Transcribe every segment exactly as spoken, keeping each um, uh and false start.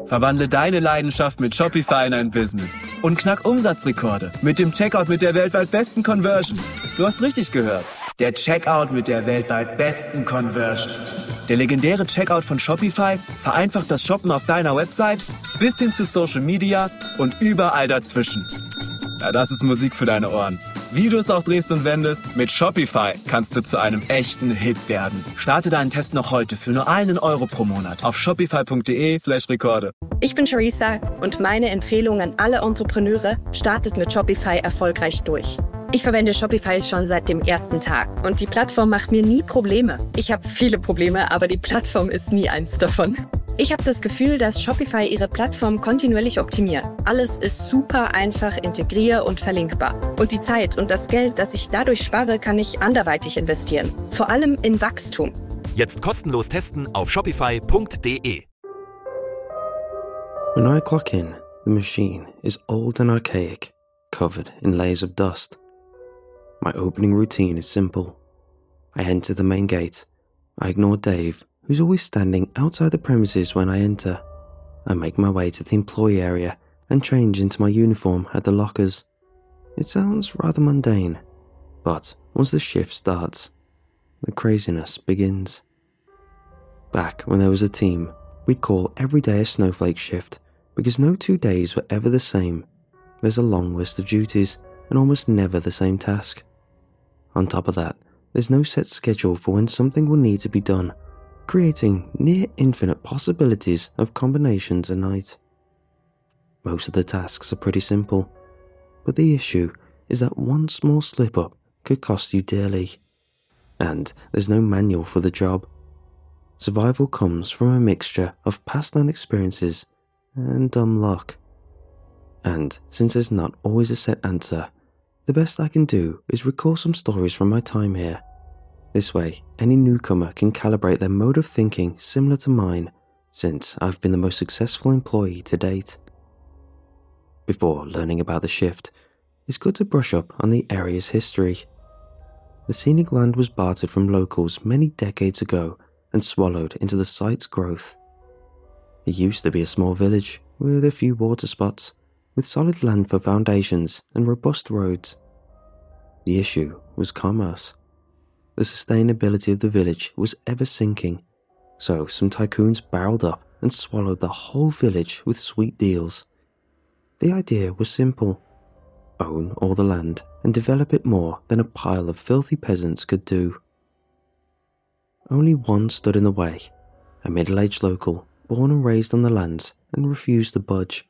Verwandle deine Leidenschaft mit Shopify in ein Business und knack Umsatzrekorde mit dem Checkout mit der weltweit besten Conversion. Du hast richtig gehört. Der Checkout mit der weltweit besten Conversion. Der legendäre Checkout von Shopify vereinfacht das Shoppen auf deiner Website bis hin zu Social Media und überall dazwischen. Ja, das ist Musik für deine Ohren. Wie du es auch drehst und wendest, mit Shopify kannst du zu einem echten Hit werden. Starte deinen Test noch heute für nur einen Euro pro Monat auf shopify.de slash Rekorde. Ich bin Charissa und meine Empfehlung an alle Entrepreneure: startet mit Shopify erfolgreich durch. Ich verwende Shopify schon seit dem ersten Tag und die Plattform macht mir nie Probleme. Ich habe viele Probleme, aber die Plattform ist nie eins davon. Ich habe das Gefühl, dass Shopify ihre Plattform kontinuierlich optimiert. Alles ist super einfach integrier- und verlinkbar. Und die Zeit und das Geld, das ich dadurch spare, kann ich anderweitig investieren. Vor allem in Wachstum. Jetzt kostenlos testen auf shopify punkt de. When I clock in, the machine is old and archaic, covered in layers of dust. My opening routine is simple. I enter the main gate. I ignore Dave, who's always standing outside the premises when I enter. I make my way to the employee area and change into my uniform at the lockers. It sounds rather mundane, but once the shift starts, the craziness begins. Back when there was a team, we'd call every day a snowflake shift because no two days were ever the same. There's a long list of duties and almost never the same task. On top of that, there's no set schedule for when something will need to be done, creating near infinite possibilities of combinations a night. Most of the tasks are pretty simple, but the issue is that one small slip-up could cost you dearly. And there's no manual for the job. Survival comes from a mixture of past known experiences and dumb luck. And since there's not always a set answer, the best I can do is recall some stories from my time here. This way, any newcomer can calibrate their mode of thinking similar to mine, since I've been the most successful employee to date. Before learning about the shift, it's good to brush up on the area's history. The scenic land was bartered from locals many decades ago and swallowed into the site's growth. It used to be a small village with a few water spots, with solid land for foundations and robust roads. The issue was commerce. The sustainability of the village was ever sinking, so some tycoons barreled up and swallowed the whole village with sweet deals. The idea was simple: own all the land and develop it more than a pile of filthy peasants could do. Only one stood in the way, a middle-aged local, born and raised on the lands, and refused to budge.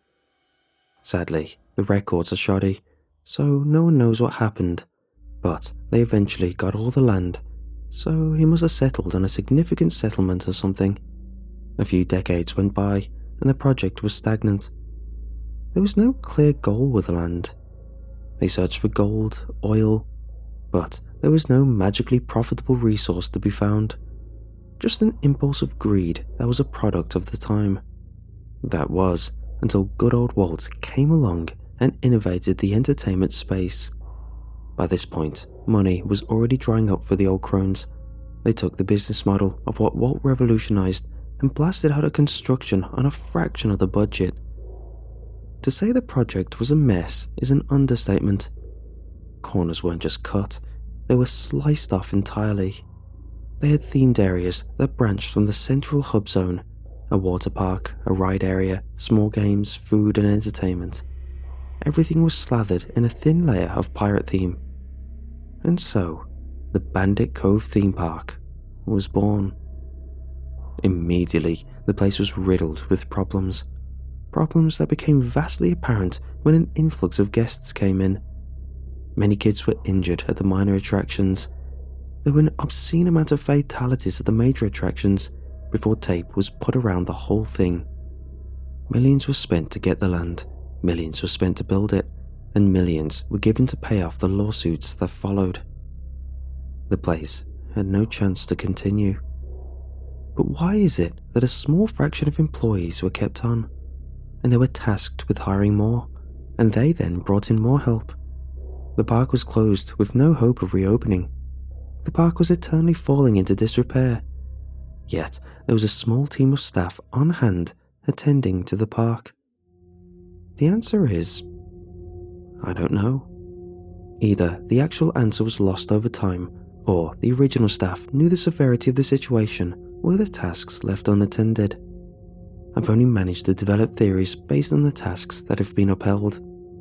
Sadly, the records are shoddy, so no one knows what happened, but they eventually got all the land, so he must have settled on a significant settlement or something. A few decades went by, and the project was stagnant. There was no clear goal with the land. They searched for gold, oil, but there was no magically profitable resource to be found. Just an impulse of greed that was a product of the time. That was, until good old Walt came along and innovated the entertainment space. By this point, money was already drying up for the old crones. They took the business model of what Walt revolutionized and blasted out a construction on a fraction of the budget. To say the project was a mess is an understatement. Corners weren't just cut, they were sliced off entirely. They had themed areas that branched from the central hub zone: a water park, a ride area, small games, food and entertainment. Everything was slathered in a thin layer of pirate theme. And so, the Bandit Cove theme park was born. Immediately, the place was riddled with problems. Problems that became vastly apparent when an influx of guests came in. Many kids were injured at the minor attractions. There were an obscene amount of fatalities at the major attractions before tape was put around the whole thing. Millions were spent to get the land, millions were spent to build it, and millions were given to pay off the lawsuits that followed. The place had no chance to continue. But why is it that a small fraction of employees were kept on, and they were tasked with hiring more, and they then brought in more help? The park was closed with no hope of reopening. The park was eternally falling into disrepair. Yet there was a small team of staff on hand attending to the park? The answer is, I don't know. Either the actual answer was lost over time, or the original staff knew the severity of the situation or the tasks left unattended. I've only managed to develop theories based on the tasks that have been upheld.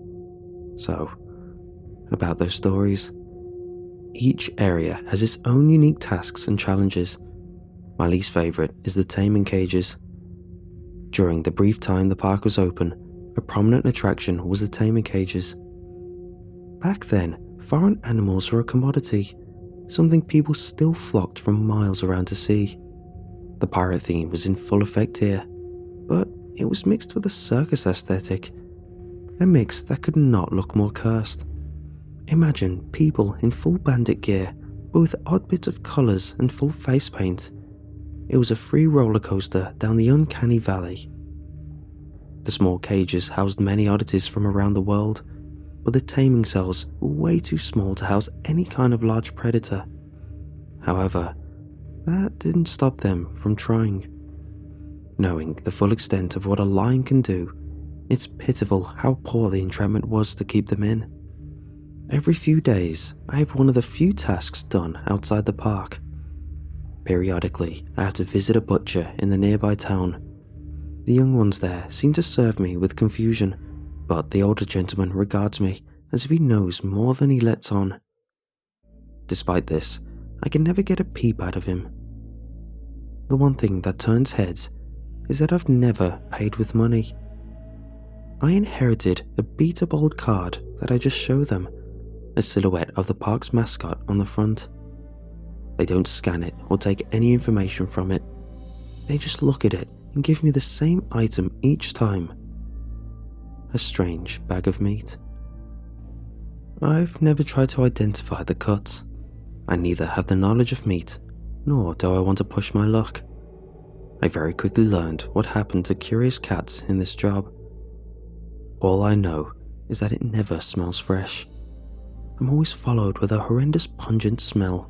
So, about those stories. Each area has its own unique tasks and challenges. My least favourite is the taming cages. During the brief time the park was open, a prominent attraction was the taming cages. Back then, foreign animals were a commodity, something people still flocked from miles around to see. The pirate theme was in full effect here, but it was mixed with a circus aesthetic, a mix that could not look more cursed. Imagine people in full bandit gear, but with odd bits of colours and full face paint. It was a free roller coaster down the uncanny valley. The small cages housed many oddities from around the world, but the taming cells were way too small to house any kind of large predator. However, that didn't stop them from trying. Knowing the full extent of what a lion can do, it's pitiful how poor the entrapment was to keep them in. Every few days, I have one of the few tasks done outside the park. Periodically, I have to visit a butcher in the nearby town. The young ones there seem to serve me with confusion, but the older gentleman regards me as if he knows more than he lets on. Despite this, I can never get a peep out of him. The one thing that turns heads is that I've never paid with money. I inherited a beat-up old card that I just show them, a silhouette of the park's mascot on the front. They don't scan it or take any information from it. They just look at it and give me the same item each time. A strange bag of meat. I've never tried to identify the cuts. I neither have the knowledge of meat, nor do I want to push my luck. I very quickly learned what happened to curious cats in this job. All I know is that it never smells fresh. I'm always followed with a horrendous pungent smell.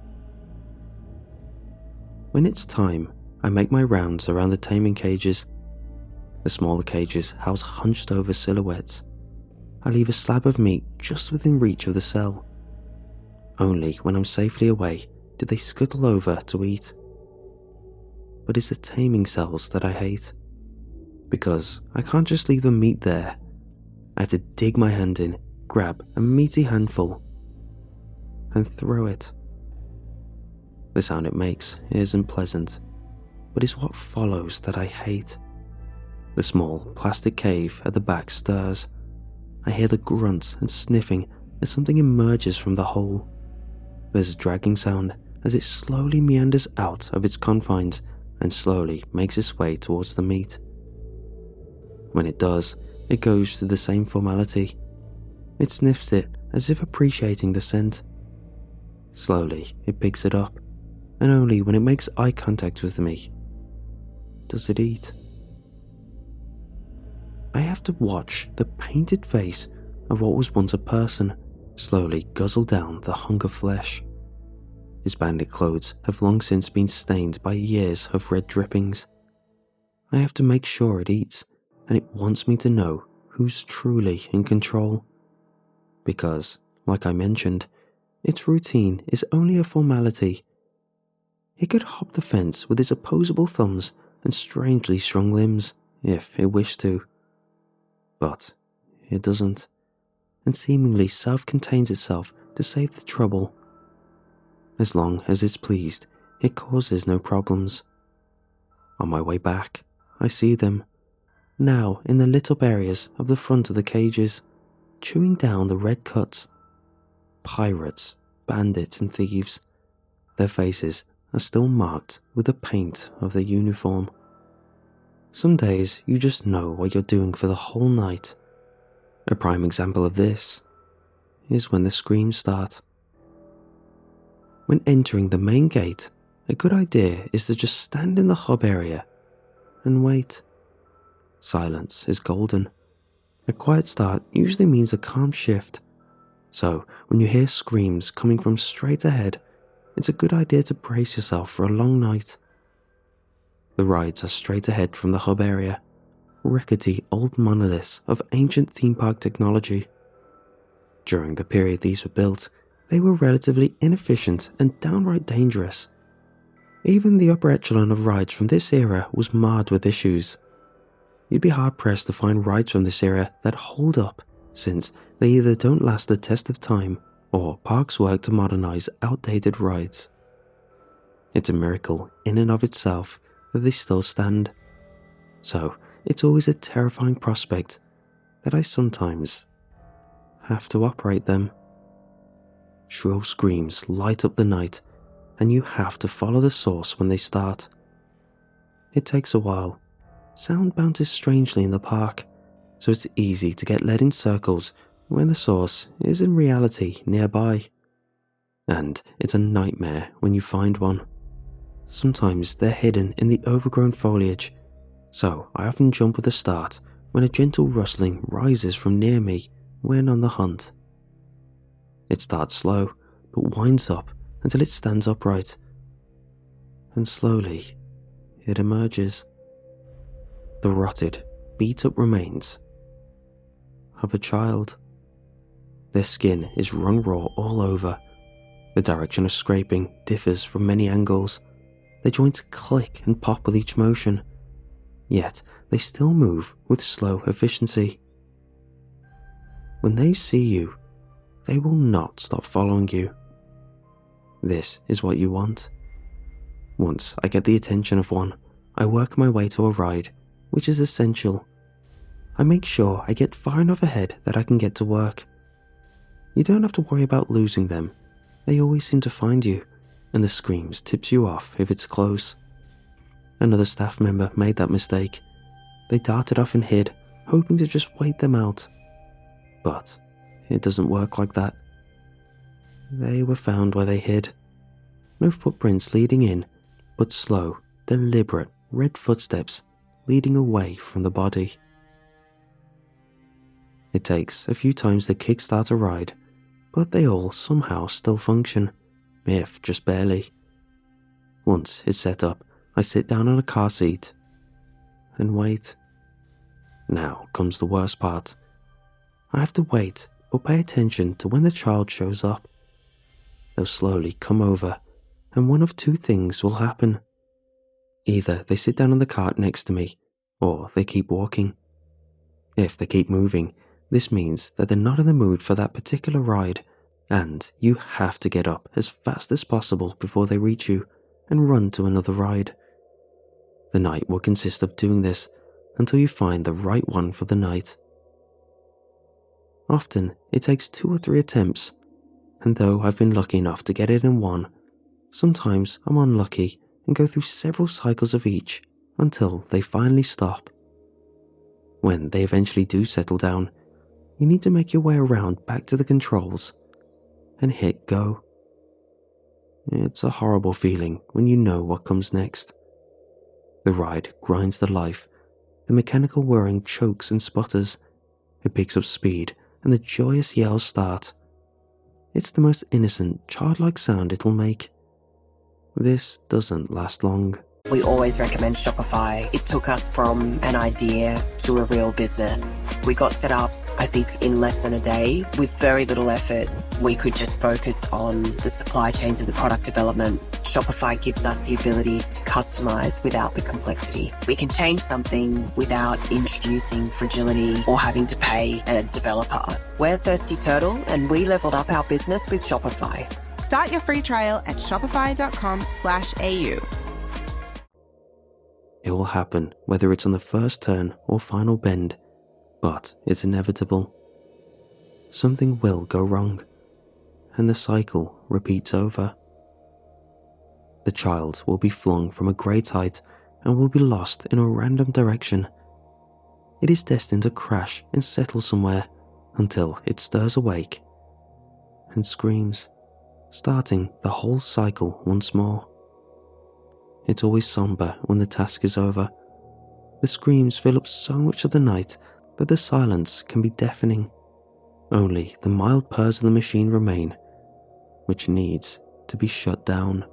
When it's time, I make my rounds around the taming cages. The smaller cages house hunched over silhouettes. I leave a slab of meat just within reach of the cell. Only when I'm safely away do they scuttle over to eat. But it's the taming cells that I hate. Because I can't just leave the meat there. I have to dig my hand in, grab a meaty handful, and throw it. The sound it makes isn't pleasant, but it's what follows that I hate. The small plastic cave at the back stirs. I hear the grunts and sniffing as something emerges from the hole. There's a dragging sound as it slowly meanders out of its confines and slowly makes its way towards the meat. When it does, it goes through the same formality. It sniffs it as if appreciating the scent. Slowly, it picks it up, and only when it makes eye contact with me does it eat. I have to watch the painted face of what was once a person slowly guzzle down the hunk of flesh. His bandit clothes have long since been stained by years of red drippings. I have to make sure it eats, and it wants me to know who's truly in control. Because, like I mentioned, its routine is only a formality. It could hop the fence with its opposable thumbs and strangely strong limbs, if it wished to. But it doesn't, and seemingly self-contains itself to save the trouble. As long as it's pleased, it causes no problems. On my way back, I see them, now in the lit-up areas of the front of the cages, chewing down the red cuts. Pirates, bandits and thieves. Their faces are still marked with the paint of their uniform. Some days you just know what you're doing for the whole night. A prime example of this is when the screams start. When entering the main gate, a good idea is to just stand in the hub area and wait. Silence is golden. A quiet start usually means a calm shift. So when you hear screams coming from straight ahead, it's a good idea to brace yourself for a long night. The rides are straight ahead from the hub area, rickety old monoliths of ancient theme park technology. During the period these were built, they were relatively inefficient and downright dangerous. Even the upper echelon of rides from this era was marred with issues. You'd be hard-pressed to find rides from this era that hold up, since they either don't last the test of time or parks work to modernize outdated rides. It's a miracle in and of itself that they still stand. So it's always a terrifying prospect that I sometimes have to operate them. Shrill screams light up the night, and you have to follow the source when they start. It takes a while. Sound bounces strangely in the park, so it's easy to get led in circles when the source is in reality nearby. And it's a nightmare when you find one. Sometimes they're hidden in the overgrown foliage, so I often jump at the start when a gentle rustling rises from near me when on the hunt. It starts slow, but winds up until it stands upright. And slowly, it emerges. The rotted, beat-up remains of a child. Their skin is wrung raw all over. The direction of scraping differs from many angles. Their joints click and pop with each motion, yet they still move with slow efficiency. When they see you, they will not stop following you. This is what you want. Once I get the attention of one, I work my way to a ride, which is essential. I make sure I get far enough ahead that I can get to work. You don't have to worry about losing them. They always seem to find you, and the screams tips you off if it's close. Another staff member made that mistake. They darted off and hid, hoping to just wait them out. But it doesn't work like that. They were found where they hid. No footprints leading in, but slow, deliberate, red footsteps leading away from the body. It takes a few times to kickstart a ride, but they all somehow still function, if just barely. Once it's set up, I sit down on a car seat and wait. Now comes the worst part. I have to wait or pay attention to when the child shows up. They'll slowly come over, and one of two things will happen. Either they sit down on the cart next to me, or they keep walking. If they keep moving, this means that they're not in the mood for that particular ride, and you have to get up as fast as possible before they reach you and run to another ride. The night will consist of doing this until you find the right one for the night. Often, it takes two or three attempts, and though I've been lucky enough to get it in one, sometimes I'm unlucky and go through several cycles of each until they finally stop. When they eventually do settle down, you need to make your way around back to the controls and hit go. It's a horrible feeling when you know what comes next. The ride grinds to life, the mechanical whirring chokes and sputters, it picks up speed, and the joyous yells start. It's the most innocent, childlike sound it'll make. This doesn't last long. We always recommend Shopify. It took us from an idea to a real business. We got set up, I think, in less than a day with very little effort. We could just focus on the supply chains and the product development. Shopify gives us the ability to customize without the complexity. We can change something without introducing fragility or having to pay a developer. We're Thirsty Turtle, and we leveled up our business with Shopify. Start your free trial at shopify.com slash AU. It will happen whether it's on the first turn or final bend, but it's inevitable. Something will go wrong, and the cycle repeats over. The child will be flung from a great height and will be lost in a random direction. It is destined to crash and settle somewhere until it stirs awake and screams, starting the whole cycle once more. It's always somber when the task is over. The screams fill up so much of the night that the silence can be deafening. Only the mild purrs of the machine remain, which needs to be shut down.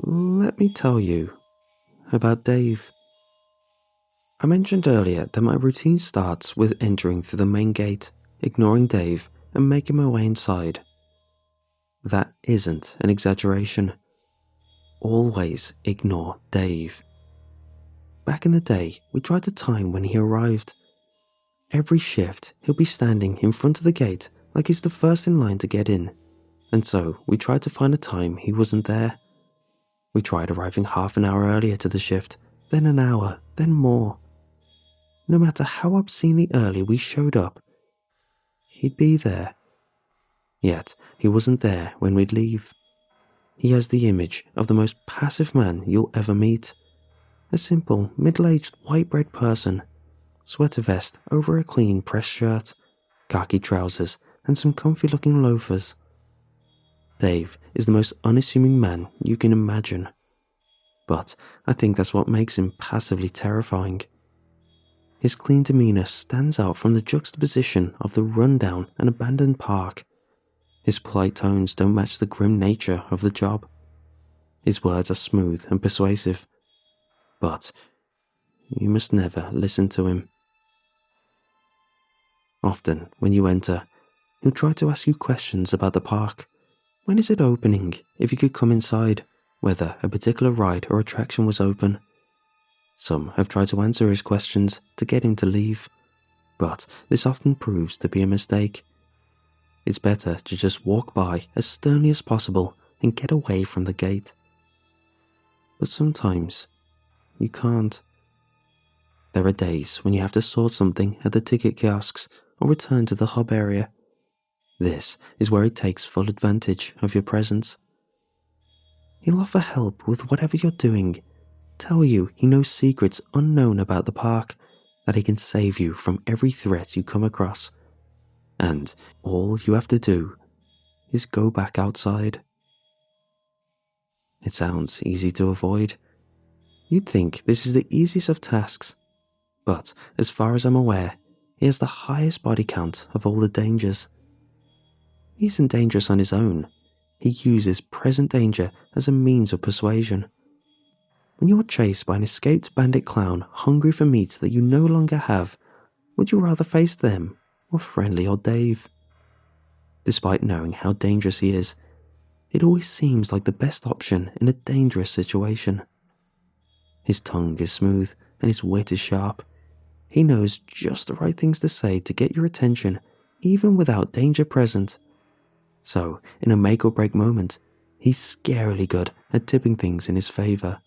let me tell you about Dave. I mentioned earlier that my routine starts with entering through the main gate, ignoring Dave, and making my way inside. That isn't an exaggeration. Always ignore Dave. Back in the day, we tried to time when he arrived. Every shift, he'll be standing in front of the gate like he's the first in line to get in, and so we tried to find a time he wasn't there. We tried arriving half an hour earlier to the shift, then an hour, then more. No matter how obscenely early we showed up, he'd be there. Yet, he wasn't there when we'd leave. He has the image of the most passive man you'll ever meet. A simple, middle-aged, white-bread person. Sweater vest over a clean pressed shirt, khaki trousers, and some comfy-looking loafers. Dave is the most unassuming man you can imagine. But I think that's what makes him passively terrifying. His clean demeanour stands out from the juxtaposition of the rundown and abandoned park. His polite tones don't match the grim nature of the job. His words are smooth and persuasive. But you must never listen to him. Often, when you enter, he'll try to ask you questions about the park. When is it opening? If you could come inside, whether a particular ride or attraction was open. Some have tried to answer his questions to get him to leave, but this often proves to be a mistake. It's better to just walk by as sternly as possible and get away from the gate. But sometimes, you can't. There are days when you have to sort something at the ticket kiosks or return to the hub area. This is where he takes full advantage of your presence. He'll offer help with whatever you're doing, tell you he knows secrets unknown about the park, that he can save you from every threat you come across. And all you have to do is go back outside. It sounds easy to avoid. You'd think this is the easiest of tasks, but as far as I'm aware, he has the highest body count of all the dangers. He isn't dangerous on his own. He uses present danger as a means of persuasion. When you're chased by an escaped bandit clown hungry for meat that you no longer have, would you rather face them or friendly old Dave? Despite knowing how dangerous he is, it always seems like the best option in a dangerous situation. His tongue is smooth and his wit is sharp. He knows just the right things to say to get your attention, even without danger present. So, in a make-or-break moment, he's scarily good at tipping things in his favour.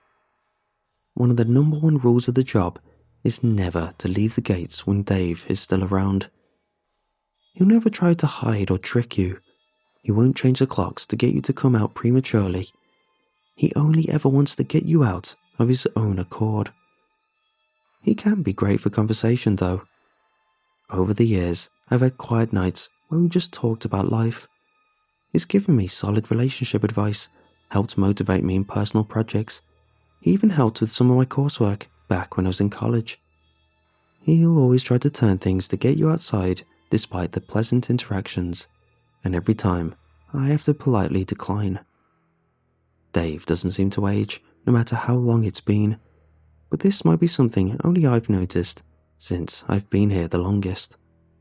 One of the number one rules of the job is never to leave the gates when Dave is still around. He'll never try to hide or trick you. He won't change the clocks to get you to come out prematurely. He only ever wants to get you out of his own accord. He can be great for conversation though. Over the years, I've had quiet nights where we just talked about life. He's given me solid relationship advice, helped motivate me in personal projects. He even helped with some of my coursework back when I was in college. He'll always try to turn things to get you outside despite the pleasant interactions, and every time I have to politely decline. Dave doesn't seem to age, no matter how long it's been, but this might be something only I've noticed since I've been here the longest.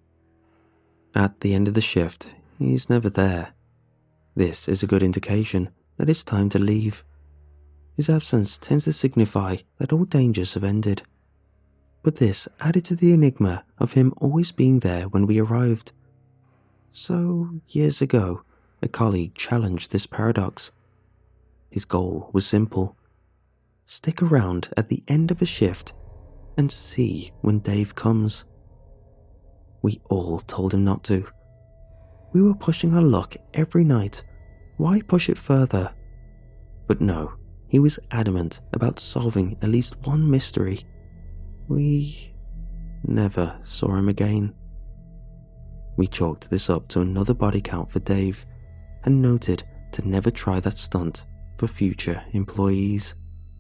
At the end of the shift, he's never there. This is a good indication that it's time to leave. His absence tends to signify that all dangers have ended. But this added to the enigma of him always being there when we arrived. So, years ago, a colleague challenged this paradox. His goal was simple. Stick around at the end of a shift and see when Dave comes. We all told him not to. We were pushing our luck every night. Why push it further? But no, he was adamant about solving at least one mystery. We never saw him again. We chalked this up to another body count for Dave and noted to never try that stunt for future employees.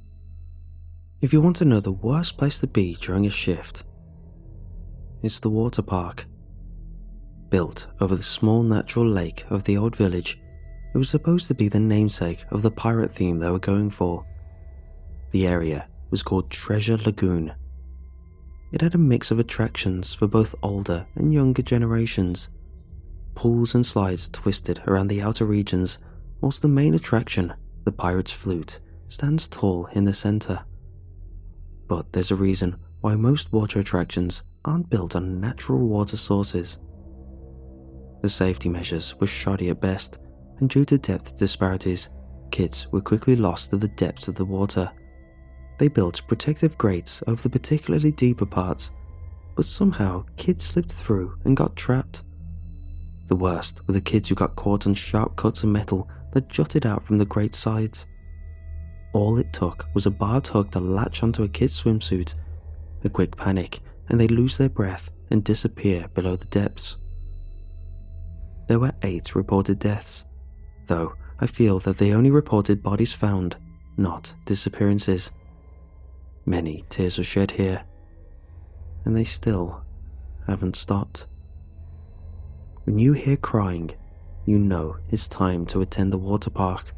If you want to know the worst place to be during a shift, it's the water park. Built over the small natural lake of the old village, It was supposed to be the namesake of the pirate theme they were going for. The area was called Treasure Lagoon. It had a mix of attractions for both older and younger generations. Pools and slides twisted around the outer regions, whilst the main attraction, the Pirate's Flute, stands tall in the centre. But there's a reason why most water attractions aren't built on natural water sources. The safety measures were shoddy at best, and due to depth disparities, kids were quickly lost to the depths of the water. They built protective grates over the particularly deeper parts, but somehow kids slipped through and got trapped. The worst were the kids who got caught on sharp cuts of metal that jutted out from the grate sides. All it took was a barbed hook to latch onto a kid's swimsuit, a quick panic, and they lose their breath and disappear below the depths. There were eight reported deaths, though I feel that they only reported bodies found, not disappearances. Many tears were shed here, and they still haven't stopped. When you hear crying, you know it's time to attend the water park.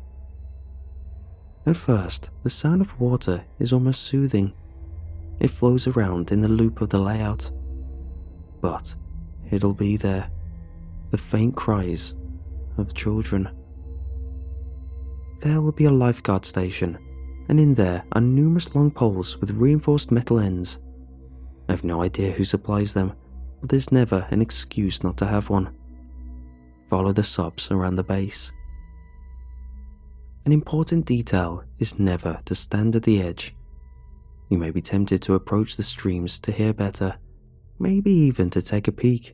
At first, the sound of water is almost soothing. It flows around in the loop of the layout. But it'll be there, the faint cries of children. There will be a lifeguard station, and in there are numerous long poles with reinforced metal ends. I have no idea who supplies them, but there's never an excuse not to have one. Follow the subs around the base. An important detail is never to stand at the edge. You may be tempted to approach the streams to hear better, maybe even to take a peek.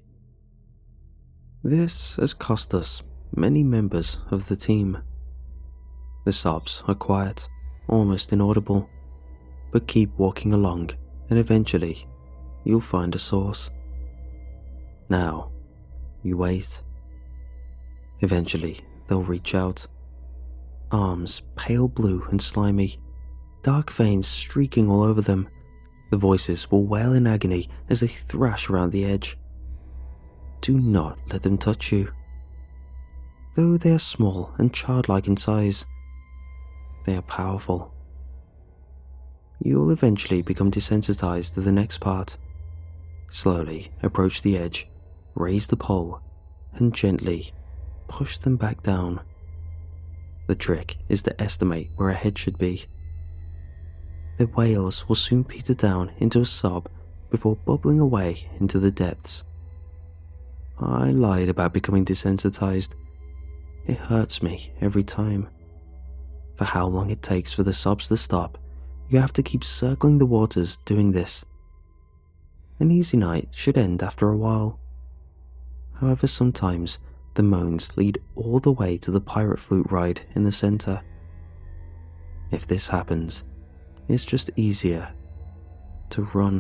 This has cost us many members of the team. The sobs are quiet, almost inaudible, but keep walking along and eventually you'll find a source. Now, you wait. Eventually, they'll reach out. Arms pale blue and slimy, dark veins streaking all over them. The voices will wail in agony as they thrash around the edge. Do not let them touch you. Though they are small and childlike in size, they are powerful. You'll eventually become desensitized to the next part. Slowly approach the edge, raise the pole, and gently push them back down. The trick is to estimate where a head should be. The wails will soon peter down into a sob before bubbling away into the depths. I lied about becoming desensitized. It hurts me every time. For how long it takes for the sobs to stop, you have to keep circling the waters doing this. An easy night should end after a while. However, sometimes the moans lead all the way to the pirate flute ride in the center. If this happens, it's just easier to run.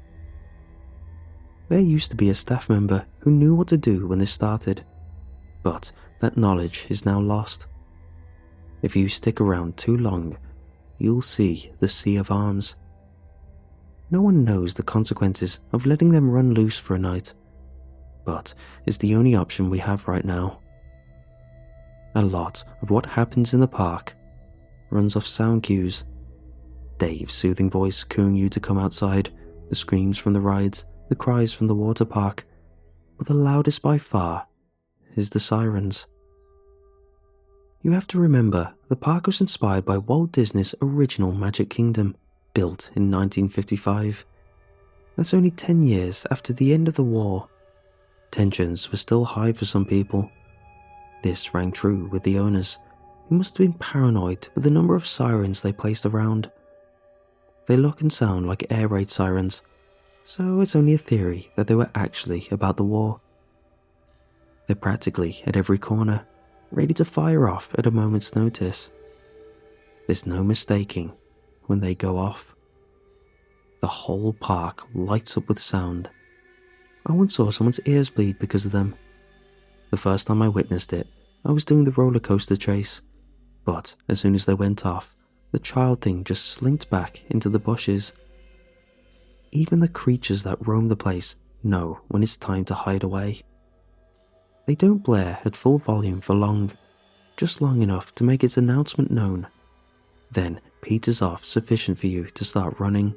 There used to be a staff member who knew what to do when this started, but that knowledge is now lost. If you stick around too long, you'll see the sea of arms. No one knows the consequences of letting them run loose for a night, but it's the only option we have right now. A lot of what happens in the park runs off sound cues. Dave's soothing voice cooing you to come outside, the screams from the rides, the cries from the water park, but the loudest by far is the sirens. You have to remember, the park was inspired by Walt Disney's original Magic Kingdom, built in nineteen fifty-five. That's only ten years after the end of the war. Tensions were still high for some people. This rang true with the owners, who must have been paranoid with the number of sirens they placed around. They look and sound like air raid sirens, so it's only a theory that they were actually about the war. They're practically at every corner, ready to fire off at a moment's notice. There's no mistaking when they go off. The whole park lights up with sound. I once saw someone's ears bleed because of them. The first time I witnessed it, I was doing the roller coaster chase, but as soon as they went off, the child thing just slinked back into the bushes. Even the creatures that roam the place know when it's time to hide away. They don't blare at full volume for long, just long enough to make its announcement known, then peters off sufficient for you to start running.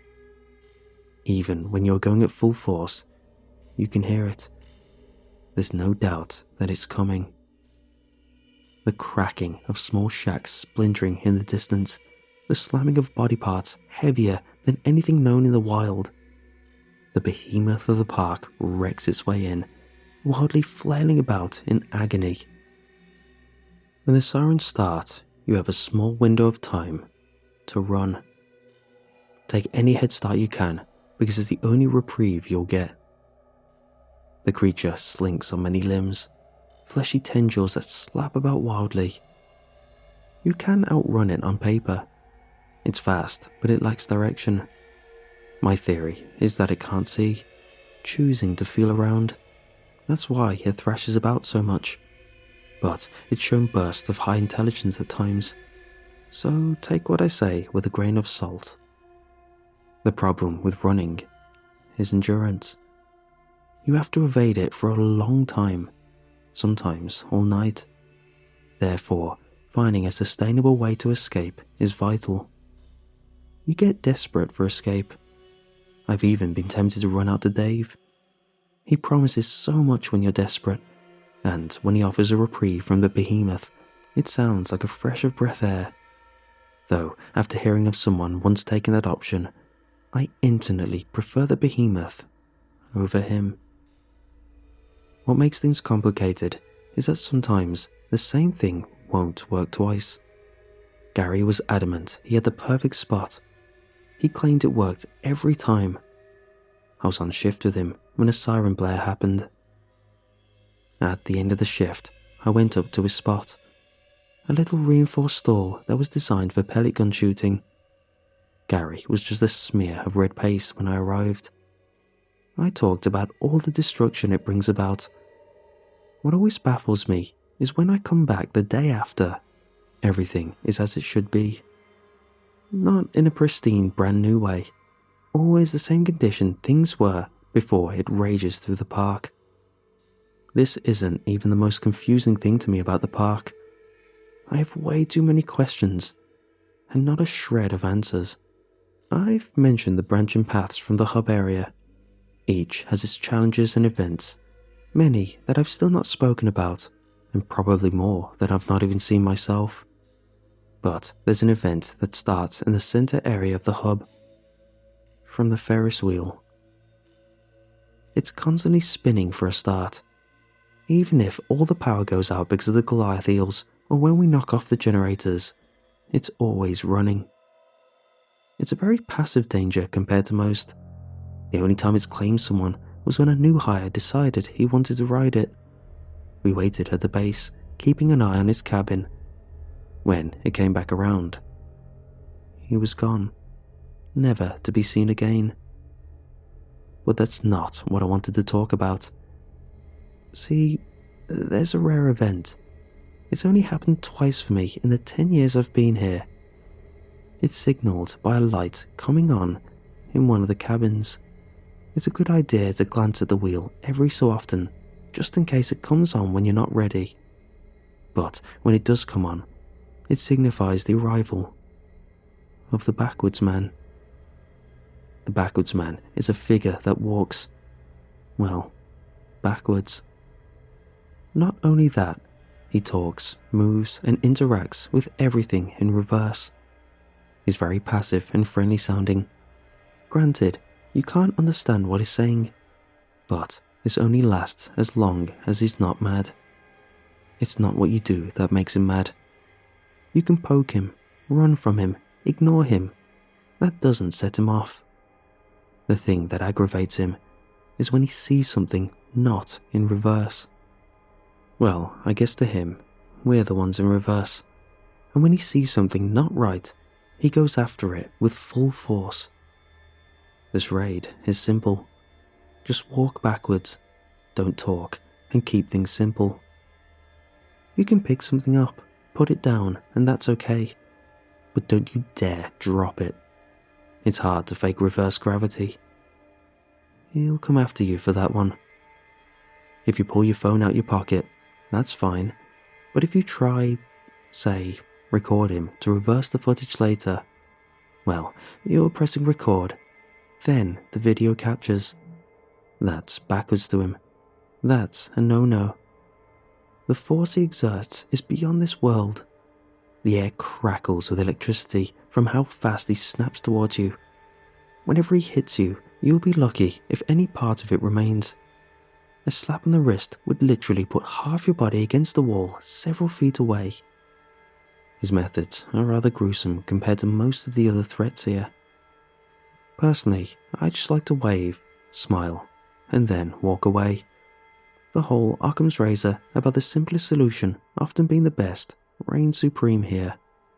Even when you're going at full force, you can hear it. There's no doubt that it's coming. The cracking of small shacks splintering in the distance, the slamming of body parts heavier than anything known in the wild. The behemoth of the park wrecks its way in, wildly flailing about in agony. When the sirens start, you have a small window of time to run. Take any head start you can, because it's the only reprieve you'll get. The creature slinks on many limbs, fleshy tendrils that slap about wildly. You can outrun it on paper. It's fast, but it lacks direction. My theory is that it can't see, choosing to feel around. That's why it thrashes about so much. But it's shown bursts of high intelligence at times, so take what I say with a grain of salt. The problem with running is endurance. You have to evade it for a long time, sometimes all night. Therefore, finding a sustainable way to escape is vital. You get desperate for escape. I've even been tempted to run out to Dave. He promises so much when you're desperate, and when he offers a reprieve from the behemoth, it sounds like a fresh of breath air. Though, after hearing of someone once taking that option, I infinitely prefer the behemoth over him. What makes things complicated is that sometimes the same thing won't work twice. Gary was adamant he had the perfect spot. He claimed it worked every time. I was on shift with him when a siren blare happened. At the end of the shift, I went up to his spot, a little reinforced stall that was designed for pellet gun shooting. Gary was just a smear of red paste when I arrived. I talked about all the destruction it brings about. What always baffles me is when I come back the day after, everything is as it should be. Not in a pristine brand new way, always the same condition things were before it rages through the park. This isn't even the most confusing thing to me about the park. I have way too many questions, and not a shred of answers. I've mentioned the branching paths from the hub area. Each has its challenges and events, many that I've still not spoken about, and probably more that I've not even seen myself. But there's an event that starts in the center area of the hub, from the Ferris wheel. It's constantly spinning for a start. Even if all the power goes out because of the Goliath eels, or when we knock off the generators, it's always running. It's a very passive danger compared to most. The only time it's claimed someone was when a new hire decided he wanted to ride it. We waited at the base, keeping an eye on his cabin. When it came back around, he was gone, never to be seen again. But that's not what I wanted to talk about. See, there's a rare event. It's only happened twice for me in the ten years I've been here. It's signalled by a light coming on in one of the cabins. It's a good idea to glance at the wheel every so often, just in case it comes on when you're not ready. But when it does come on, it signifies the arrival of the Backwards Man. The Backwards Man is a figure that walks, well, backwards. Not only that, he talks, moves, and interacts with everything in reverse. He's very passive and friendly sounding. Granted, you can't understand what he's saying, but this only lasts as long as he's not mad. It's not what you do that makes him mad. You can poke him, run from him, ignore him. That doesn't set him off. The thing that aggravates him is when he sees something not in reverse. Well, I guess to him, we're the ones in reverse. And when he sees something not right, he goes after it with full force. This raid is simple. Just walk backwards, don't talk, and keep things simple. You can pick something up, put it down, and that's okay. But don't you dare drop it. It's hard to fake reverse gravity. He'll come after you for that one. If you pull your phone out your pocket, that's fine, But if you try, say, record him to reverse the footage later, well, you're pressing record. Then the video captures. That's backwards to him. That's a no-no. The force he exerts is beyond this world. The air crackles with electricity from how fast he snaps towards you. Whenever he hits you, you'll be lucky if any part of it remains. A slap on the wrist would literally put half your body against the wall several feet away. His methods are rather gruesome compared to most of the other threats here. Personally, I just like to wave, smile, and then walk away. The whole Occam's razor about the simplest solution often being the best reigns supreme here.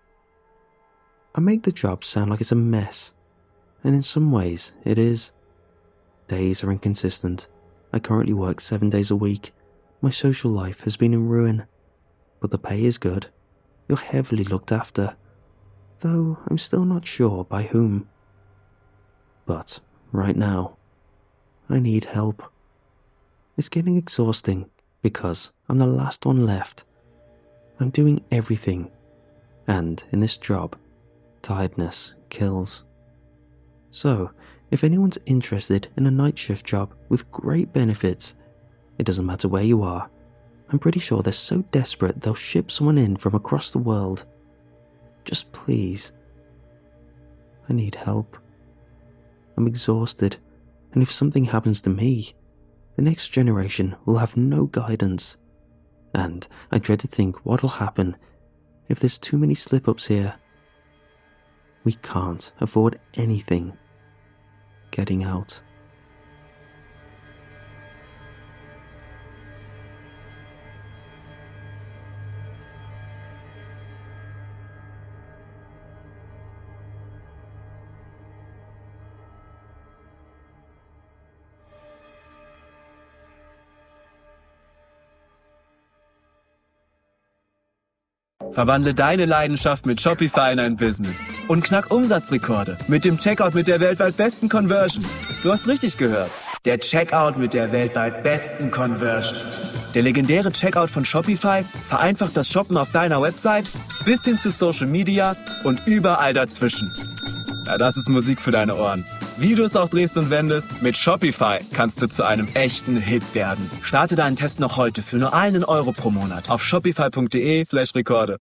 I make the job sound like it's a mess, and in some ways it is. Days are inconsistent. I currently work seven days a week. My social life has been in ruin, but the pay is good. You're heavily looked after, though I'm still not sure by whom. But right now, I need help. It's getting exhausting because I'm the last one left. I'm doing everything, and in this job, tiredness kills. So, if anyone's interested in a night shift job with great benefits, it doesn't matter where you are. I'm pretty sure they're so desperate they'll ship someone in from across the world. Just please. I need help. I'm exhausted, and if something happens to me, the next generation will have no guidance. And I dread to think what'll happen if there's too many slip-ups here. We can't afford anything getting out. Verwandle deine Leidenschaft mit Shopify in ein Business und knack Umsatzrekorde mit dem Checkout mit der weltweit besten Conversion. Du hast richtig gehört. Der Checkout mit der weltweit besten Conversion. Der legendäre Checkout von Shopify vereinfacht das Shoppen auf deiner Website bis hin zu Social Media und überall dazwischen. Ja, das ist Musik für deine Ohren. Wie du es auch drehst und wendest, mit Shopify kannst du zu einem echten Hit werden. Starte deinen Test noch heute für nur einen Euro pro Monat auf shopify punkt de slash Rekorde.